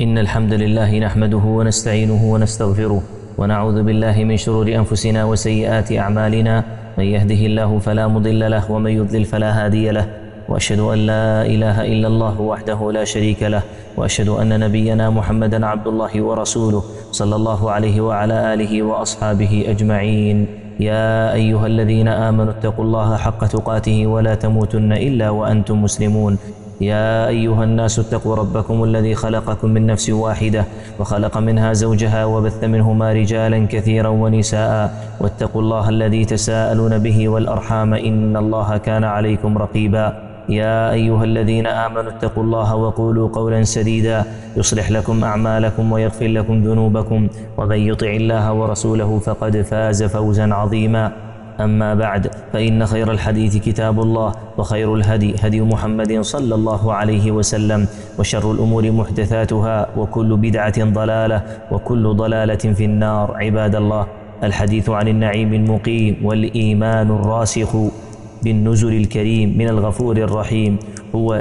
إن الحمد لله نحمده ونستعينه ونستغفره ونعوذ بالله من شرور أنفسنا وسيئات أعمالنا. من يهده الله فلا مضل له ومن يضلل فلا هادي له، وأشهد أن لا إله إلا الله وحده لا شريك له، وأشهد أن نبينا محمدا عبد الله ورسوله صلى الله عليه وعلى آله وأصحابه أجمعين. يا أيها الذين آمنوا اتقوا الله حق تقاته ولا تموتن إلا وأنتم مسلمون. يا أيها الناس اتقوا ربكم الذي خلقكم من نفس واحدة وخلق منها زوجها وبث منهما رجالا كثيرا ونساء، واتقوا الله الذي تساءلون به والأرحام إن الله كان عليكم رقيبا. يا أيها الذين آمنوا اتقوا الله وقولوا قولا سديدا يصلح لكم أعمالكم ويغفر لكم ذنوبكم، ومن يطع الله ورسوله فقد فاز فوزا عظيما. أما بعد، فإن خير الحديث كتاب الله، وخير الهدي هدي محمد صلى الله عليه وسلم، وشر الأمور محدثاتها، وكل بدعة ضلالة، وكل ضلالة في النار. عباد الله، الحديث عن النعيم المقيم والإيمان الراسخ بالنزل الكريم من الغفور الرحيم هو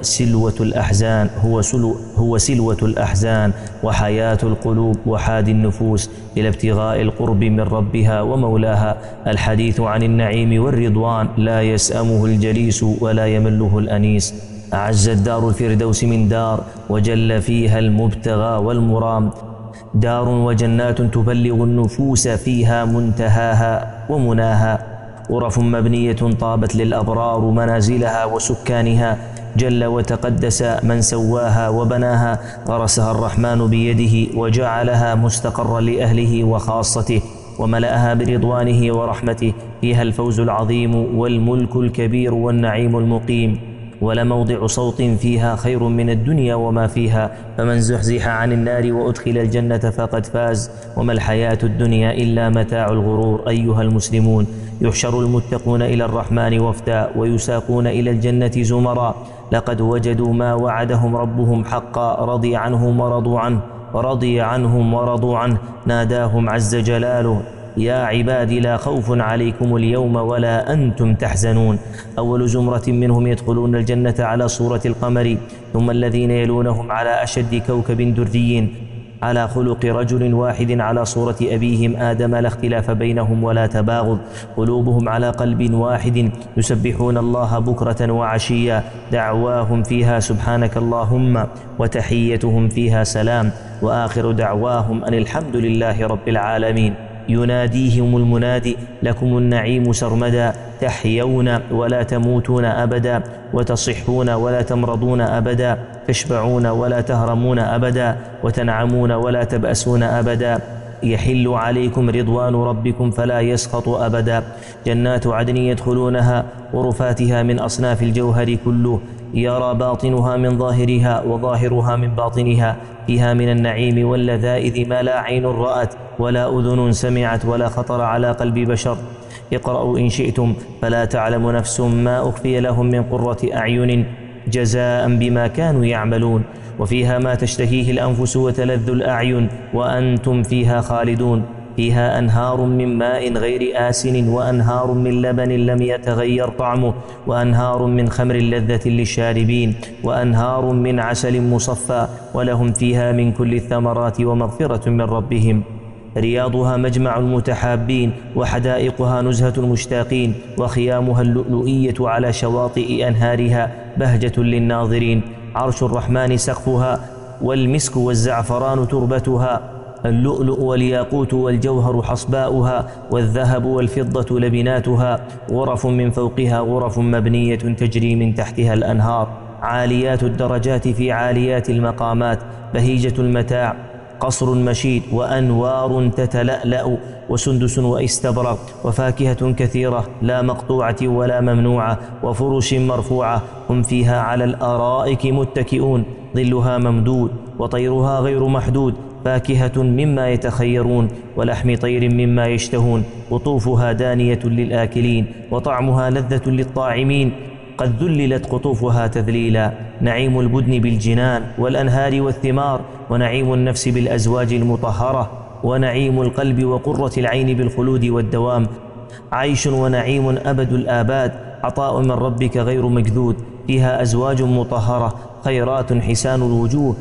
سلوة الأحزان وحياة القلوب وحاد النفوس إلى ابتغاء القرب من ربها ومولاها. الحديث عن النعيم والرضوان لا يسأمه الجليس ولا يمله الأنيس. أعز الدار الفردوس من دار، وجل فيها المبتغى والمرام، دار وجنات تبلغ النفوس فيها منتهاها ومناها، غرف مبنية طابت للأبرار منازلها وسكانها، جل وتقدس من سواها وبناها، غرسها الرحمن بيده وجعلها مستقرا لأهله وخاصته، وملأها برضوانه ورحمته. فيها الفوز العظيم والملك الكبير والنعيم المقيم، ولموضع صوت فيها خير من الدنيا وما فيها. فمن زحزح عن النار وأدخل الجنة فقد فاز، وما الحياة الدنيا إلا متاع الغرور. أيها المسلمون، يحشر المتقون إلى الرحمن وفدا، ويساقون إلى الجنة زمرا. لقد وجدوا ما وعدهم ربهم حقا، رضي عنهم ورضوا عنه. ناداهم عز جلاله: يا عبادي لا خوف عليكم اليوم ولا أنتم تحزنون. أول زمرة منهم يدخلون الجنة على صورة القمر، ثم الذين يلونهم على أشد كوكب دري، على خلق رجل واحد، على صورة أبيهم آدم، لا اختلاف بينهم ولا تباغض، قلوبهم على قلب واحد، يسبحون الله بكرة وعشيا، دعواهم فيها سبحانك اللهم، وتحيتهم فيها سلام، وآخر دعواهم أن الحمد لله رب العالمين. يناديهم المنادي: لكم النعيم سرمدا، تحيون ولا تموتون أبدا، وتصحون ولا تمرضون أبدا، تشبعون ولا تهرمون أبدا، وتنعمون ولا تبأسون أبدا. يحل عليكم رضوان ربكم فلا يسخط أبدا. جنات عدن يدخلونها، غرفاتها من أصناف الجوهر كله، يرى باطنها من ظاهرها وظاهرها من باطنها. فيها من النعيم واللذائذ ما لا عين رأت ولا أذن سمعت ولا خطر على قلب بشر. اقرأوا إن شئتم، فلا تعلم نفس ما أخفي لهم من قرة أعين جزاء بما كانوا يعملون. وفيها ما تشتهيه الأنفس وتلذ الأعين، وأنتم فيها خالدون. فيها أنهار من ماء غير آسن، وأنهار من لبن لم يتغير طعمه، وأنهار من خمر لذة للشاربين، وأنهار من عسل مصفى، ولهم فيها من كل الثمرات ومغفرة من ربهم. رياضها مجمع المتحابين، وحدائقها نزهة المشتاقين، وخيامها اللؤلؤية على شواطئ أنهارها بهجة للناظرين. عرش الرحمن سقفها، والمسك والزعفران تربتها، اللؤلؤ والياقوت والجوهر حصباؤها، والذهب والفضة لبناتها. غرف من فوقها غرف مبنية تجري من تحتها الأنهار، عاليات الدرجات في عاليات المقامات، بهيجة المتاع، قصر مشيد، وأنوار تتلألأ، وسندس واستبرق، وفاكهة كثيرة لا مقطوعة ولا ممنوعة، وفرش مرفوعة. هم فيها على الأرائك متكئون، ظلها ممدود، وطيرها غير محدود، فاكهة مما يتخيرون، ولحم طير مما يشتهون. قطوفها دانية للآكلين، وطعمها لذة للطاعمين. قد ذللت قطوفها تذليلا. نعيم البدن بالجنان والأنهار والثمار، ونعيم النفس بالأزواج المطهرة، ونعيم القلب وقرة العين بالخلود والدوام. عيش ونعيم أبد الآباد، عطاء من ربك غير مجذود. فيها أزواج مطهرة، خيرات حسان الوجوه،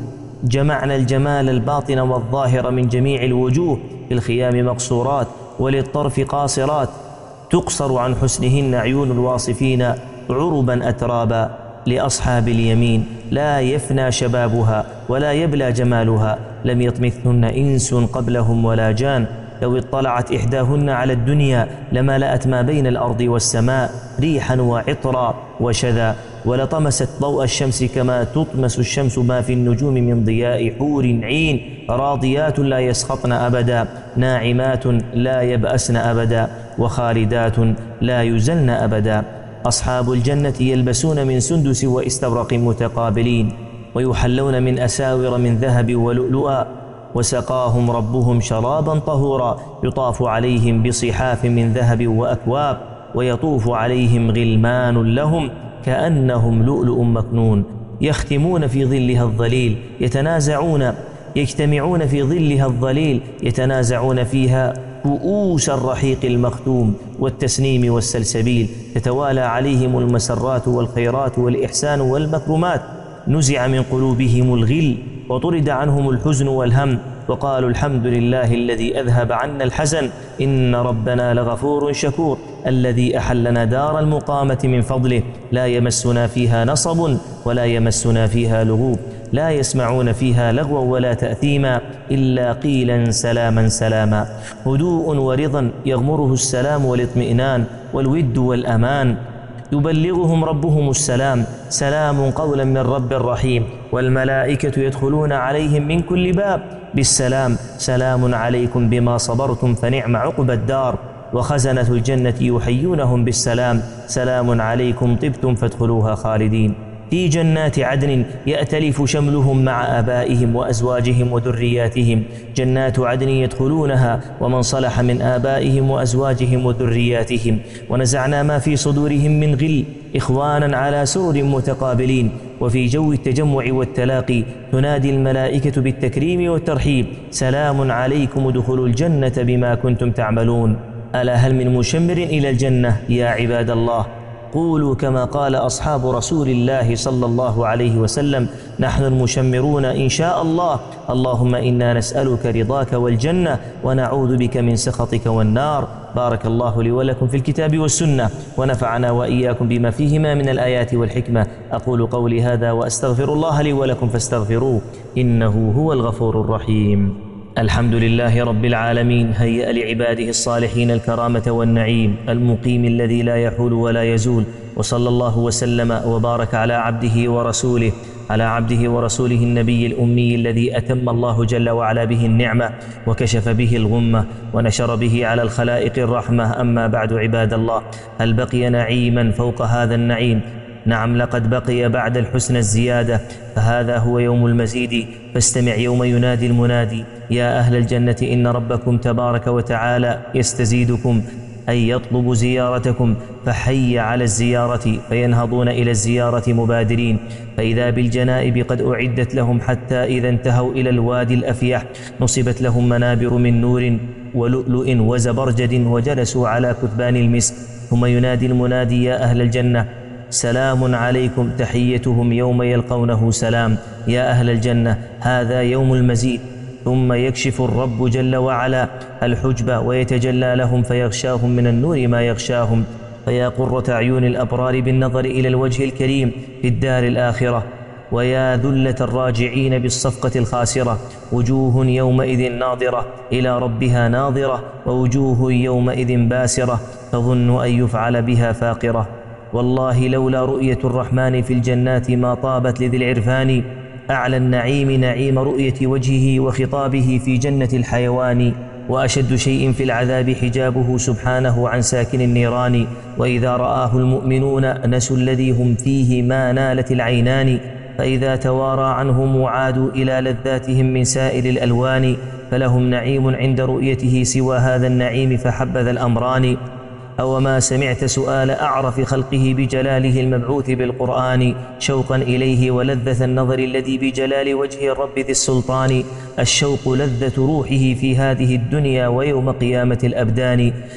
جمعنا الجمال الباطن والظاهر من جميع الوجوه في الخيام مقصورات وللطرف قاصرات، تقصر عن حسنهن عيون الواصفين عربا أترابا. لأصحاب اليمين لا يفنى شبابها ولا يبلى جمالها، لم يطمثهن إنس قبلهم ولا جان. لو اطلعت إحداهن على الدنيا لملأت ما بين الأرض والسماء ريحا وعطرا وشذا، ولطمست ضوء الشمس كما تطمس الشمس ما في النجوم من ضياء حور عين، راضيات لا يسخطن أبدا، ناعمات لا يبأسن أبدا، وخالدات لا يزلن أبدا. أصحاب الجنة يلبسون من سندس واستبرق متقابلين، ويحلون من أساور من ذهب ولؤلؤا، وسقاهم ربهم شرابا طهورا، يطاف عليهم بصحاف من ذهب وأكواب، ويطوف عليهم غلمان لهم كأنهم لؤلؤ مكنون، يختمون في ظلها الظليل يجتمعون في ظلها الظليل يتنازعون فيها كؤوس الرحيق المختوم والتسنيم والسلسبيل، تتوالى عليهم المسرات والخيرات والإحسان والمكرمات، نزع من قلوبهم الغل وطرد عنهم الحزن والهم، وقالوا الحمد لله الذي أذهب عنا الحزن إن ربنا لغفور شكور، الذي أحلنا دار المقامة من فضله، لا يمسنا فيها نصب ولا يمسنا فيها لغوب، لا يسمعون فيها لغوا ولا تأثيما إلا قيلا سلاما سلاما. هدوء ورضا يغمره السلام والاطمئنان والود والأمان، يبلغهم ربهم السلام، سلام قولا من رب رحيم، والملائكة يدخلون عليهم من كل باب بالسلام، سلام عليكم بما صبرتم فنعم عقبى الدار، وخزنة الجنة يحيونهم بالسلام، سلام عليكم طبتم فادخلوها خالدين. في جنات عدن يأتلف شملهم مع آبائهم وأزواجهم وذرياتهم، جنات عدن يدخلونها ومن صلح من آبائهم وأزواجهم وذرياتهم، ونزعنا ما في صدورهم من غل إخوانا على سرر متقابلين. وفي جو التجمع والتلاقي تنادي الملائكة بالتكريم والترحيب، سلام عليكم ادخلوا الجنة بما كنتم تعملون. ألا هل من مشمر إلى الجنة يا عباد الله؟ قولوا كما قال أصحاب رسول الله صلى الله عليه وسلم: نحن المشمرون إن شاء الله، اللهم إنا نسألك رضاك والجنة ونعوذ بك من سخطك والنار. بارك الله لي ولكم في الكتاب والسنة، ونفعنا وإياكم بما فيهما من الآيات والحكمة. أقول قولي هذا وأستغفر الله لي ولكم فاستغفروه إنه هو الغفور الرحيم. الحمد لله رب العالمين، هيأ لعباده الصالحين الكرامة والنعيم، المقيم الذي لا يحول ولا يزول، وصلى الله وسلم وبارك على عبده ورسوله النبي الأمي الذي أتم الله جل وعلا به النعمة وكشف به الغمة ونشر به على الخلائق الرحمة. أما بعد عباد الله، هل بقي نعيما فوق هذا النعيم؟ نعم، لقد بقي بعد الحسن الزيادة، فهذا هو يوم المزيد. فاستمع يوم ينادي المنادي: يا أهل الجنة إن ربكم تبارك وتعالى يستزيدكم، أي يطلب زيارتكم، فحي على الزيارة، فينهضون إلى الزيارة مبادرين، فإذا بالجنائب قد أعدت لهم، حتى إذا انتهوا إلى الوادي الأفيح نصبت لهم منابر من نور ولؤلؤ وزبرجد، وجلسوا على كثبان المسك. ثم ينادي المنادي: يا أهل الجنة سلام عليكم، تحيتهم يوم يلقونه سلام. يا أهل الجنة هذا يوم المزيد. ثم يكشف الرب جل وعلا الحجب ويتجلى لهم، فيغشاهم من النور ما يغشاهم، فيا قرة عيون الأبرار بالنظر إلى الوجه الكريم في الدار الآخرة، ويا ذلة الراجعين بالصفقة الخاسرة. وجوه يومئذ ناظرة إلى ربها ناظرة، ووجوه يومئذ باسرة تظن أن يفعل بها فاقرة. والله لولا رؤية الرحمن في الجنات ما طابت لذي العرفان، أعلى النعيم نعيم رؤية وجهه وخطابه في جنة الحيوان. وأشد شيء في العذاب حجابه سبحانه عن ساكن النيران، وإذا رآه المؤمنون نسوا الذي هم فيه ما نالت العينان، فإذا توارى عنهم وعادوا إلى لذاتهم من سائر الألوان، فلهم نعيم عند رؤيته سوى هذا النعيم فحبذا الأمران. أو ما سمعت سؤال أعرف خلقه بجلاله المبعوث بالقرآن، شوقا إليه ولذة النظر الذي بجلال وجه الرب ذي السلطان، الشوق لذة روحه في هذه الدنيا ويوم قيامة الأبدان.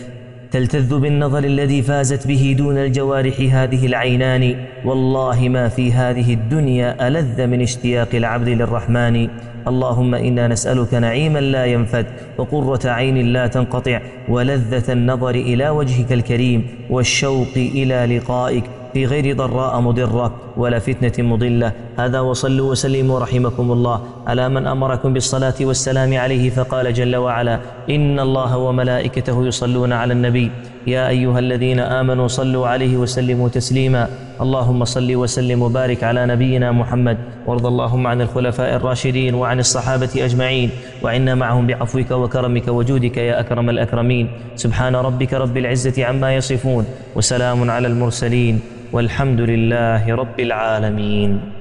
تلتذ بالنظر الذي فازت به دون الجوارح هذه العينان، والله ما في هذه الدنيا ألذ من اشتياق العبد للرحمن. اللهم إنا نسألك نعيما لا ينفد، وقرة عين لا تنقطع، ولذة النظر إلى وجهك الكريم، والشوق إلى لقائك في غير ضراء مضرة ولا فتنة مضلة. هذا وصلوا وسلموا رحمكم الله على من أمركم بالصلاة والسلام عليه، فقال جل وعلا: إن الله وملائكته يصلون على النبي يا أيها الذين آمنوا صلوا عليه وسلموا تسليما. اللهم صل وسلم وبارك على نبينا محمد، وارض اللهم عن الخلفاء الراشدين وعن الصحابة أجمعين، وعنا معهم بعفوك وكرمك وجودك يا أكرم الأكرمين. سبحان ربك رب العزة عما يصفون، وسلام على المرسلين، والحمد لله رب العالمين.